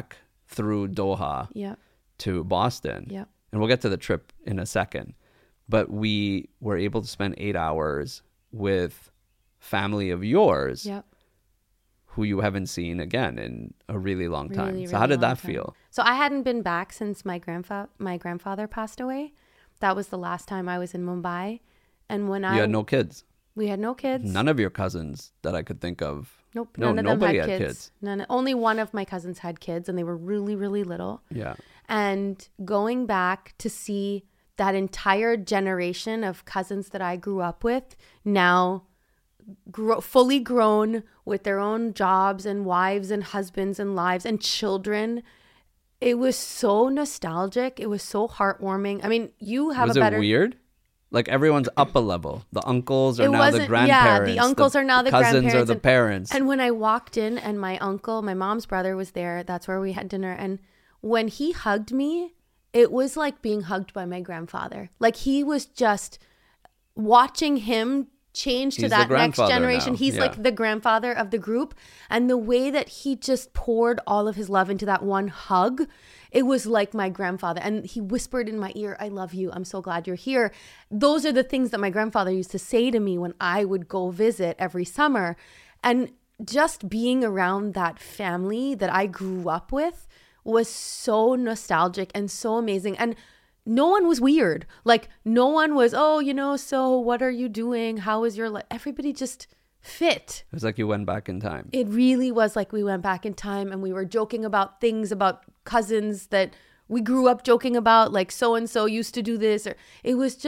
through Doha Yeah. to Boston. Yeah. And we'll get to the trip in a second. But we were able to spend 8 hours with family of yours Yeah. who you haven't seen again in a really long time. Really, So really how did long that time. feel? So I hadn't been back since my grandfather passed away. That was the last time I was in Mumbai. And when You had no kids. we had no kids. None of your cousins that I could think of. Nope. No, None of them nobody had had kids. Only one of my cousins had kids, and they were really, really little. Yeah. And going back to see that entire generation of cousins that I grew up with now fully grown with their own jobs and wives and husbands and lives and children. It was so nostalgic. It was so heartwarming. I mean, you have Was a better... it weird? Like everyone's up a level. The uncles are It now the wasn't- grandparents. yeah, the uncles are now the cousins are grandparents, the parents. And when I walked in and my uncle, my mom's brother was there, that's where we had dinner. And when he hugged me, it was like being hugged by my grandfather. Like he was just watching him change to He's the that next grandfather generation. now. He's Yeah. like the grandfather of the group. And the way that he just poured all of his love into that one hug, it was like my grandfather. And he whispered in my ear, I love you. I'm so glad you're here. Those are the things that my grandfather used to say to me when I would go visit every summer. And just being around that family that I grew up with was so nostalgic and so amazing. And no one was weird. Like no one was, oh, so what are you doing? How is your life? Everybody just fit. It was like you went back in time. It really was like we went back in time and we were joking about things about cousins that we grew up joking about, like so-and-so used to do this. Or it was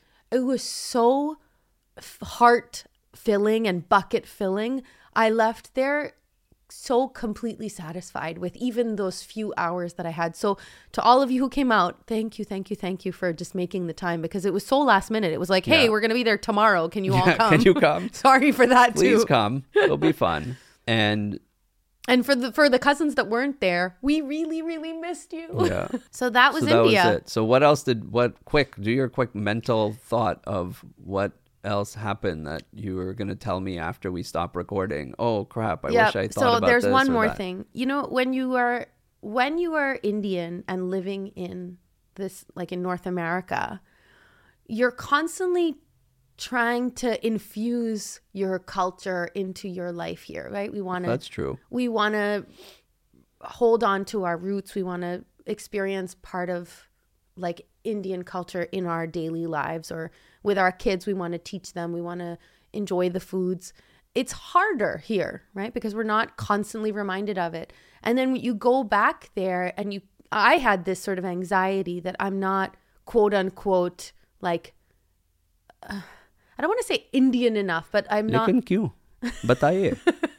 so heart filling and bucket filling. I left there so completely satisfied with even those few hours that I had. So to all of you who came out, thank you for just making the time, because it was so last minute. It was like, hey, Yeah. we're going to be there tomorrow. Can you all come? Can you come? Sorry for that Please too. come. It'll be fun. And And for the cousins that weren't there, we really, really missed you. yeah. So that was So that India. was it. So what else do your quick mental thought of what else happened that you were going to tell me after we stop recording? Oh crap, I wish I thought so about there's this one or more that. thing. When you are Indian and living in this, like in North America, you're constantly trying to infuse your culture into your life here, right? That's true. We want to hold on to our roots. We want to experience part of like Indian culture in our daily lives, or with our kids, we want to teach them. We want to enjoy the foods. It's harder here, right? Because we're not constantly reminded of it. And then you go back there and I had this sort of anxiety that I'm not quote unquote, like, I don't want to say Indian enough, but I'm not. Lekin kyun? Bataiye.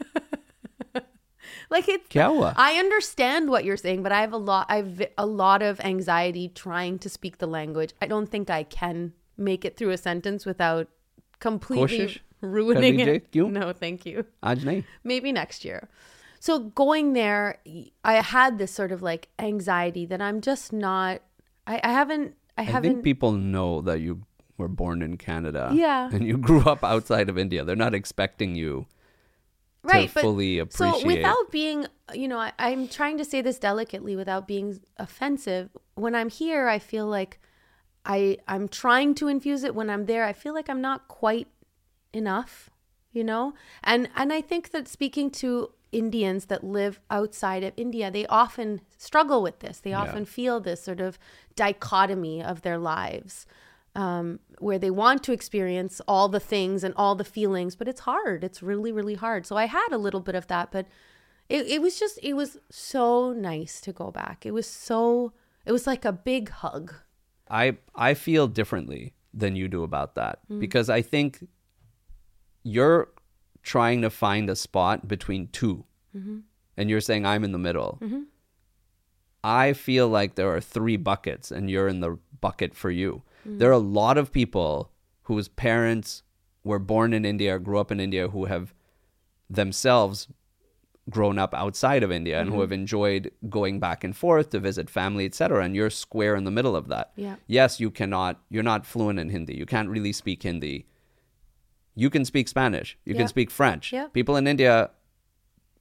Like it's, Kya hua? I understand what you're saying, but I've a lot of anxiety trying to speak the language. I don't think I can make it through a sentence without completely Koshish ruining kar it. lijye, kyun? No, thank you. Aaj nahi. Maybe next year. So going there, I had this sort of like anxiety that I'm just not. I think people know that you were born in Canada. Yeah. And you grew up outside of India. They're not expecting you to fully appreciate. So without being, I'm trying to say this delicately without being offensive. When I'm here, I feel like I'm trying to infuse it. When I'm there, I feel like I'm not quite enough, And I think that speaking to Indians that live outside of India, they often struggle with this. They often feel this sort of dichotomy of their lives. Where they want to experience all the things and all the feelings, but it's hard. It's really, really hard. So I had a little bit of that, but it was so nice to go back. It was like a big hug. I feel differently than you do about that, because I think you're trying to find a spot between two, and you're saying I'm in the middle. I feel like there are three buckets and you're in the bucket for you. There are a lot of people whose parents were born in India, grew up in India, who have themselves grown up outside of India and who have enjoyed going back and forth to visit family, etc. And you're square in the middle of that. Yeah. Yes, you're not fluent in Hindi. You can't really speak Hindi. You can speak Spanish. You can speak French. Yeah. People in India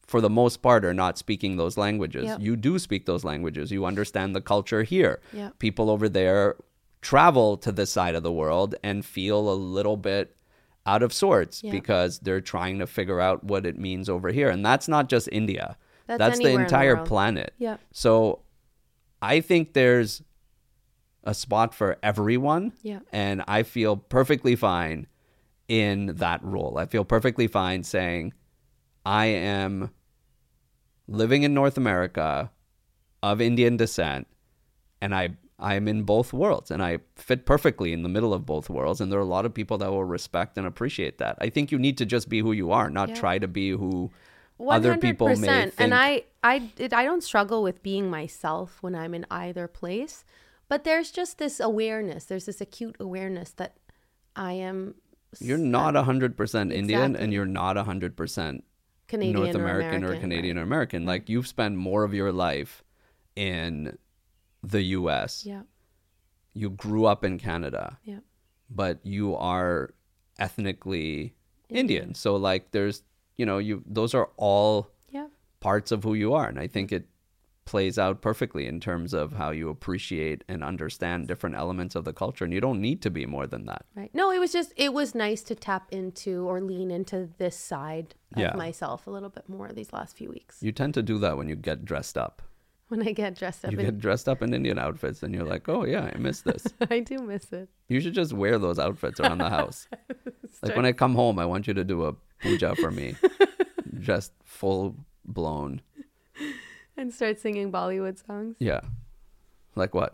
for the most part, are not speaking those languages. Yep. You do speak those languages. You understand the culture here. Yep. People over there travel to this side of the world and feel a little bit out of sorts Yep. because they're trying to figure out what it means over here. And that's not just India. That's the anywhere in the entire world. planet. Yep. So I think there's a spot for everyone. Yep. And I feel perfectly fine in that role. I feel perfectly fine saying, I am living in North America of Indian descent, and I'm in both worlds, and I fit perfectly in the middle of both worlds. And there are a lot of people that will respect and appreciate that. I think you need to just be who you are, not try to be who other people may think. And I don't struggle with being myself when I'm in either place, but there's just this awareness. There's this acute awareness that I am. You're not 100% Indian, Exactly. and you're not 100% Canadian North or American American, Canadian right. or American. Like, you've spent more of your life in the US. Yeah. You grew up in Canada, Yeah. but you are ethnically Indian. So like there's, those are all Yeah. parts of who you are. And I think it plays out perfectly in terms of how you appreciate and understand different elements of the culture. And you don't need to be more than that. Right. No, it was nice to tap into or lean into this side of Yeah. myself a little bit more these last few weeks. You tend to do that when you get dressed up. When I get dressed up. You get dressed up in Indian outfits and you're like, oh yeah, I miss this. I do miss it. You should just wear those outfits around the house. Like when I come home, I want you to do a puja for me. Just full blown. And start singing Bollywood songs. Yeah. Like what?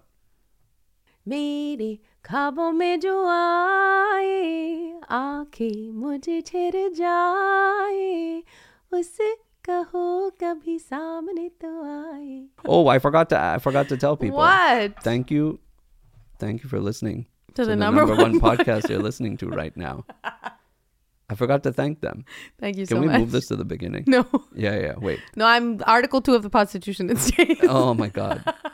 मेरी ख्वाबों में जो आए आंखें मुझे छिर जाए उसे कहो कभी सामने तो आए. Oh, I forgot to tell people. What? Thank you for listening To the number one podcast you're listening to right now. I forgot to thank them. Thank you Can so we much. move this to the beginning? No. Yeah, wait. No, I'm Article 2 of the Constitution. It's changed. Oh my God.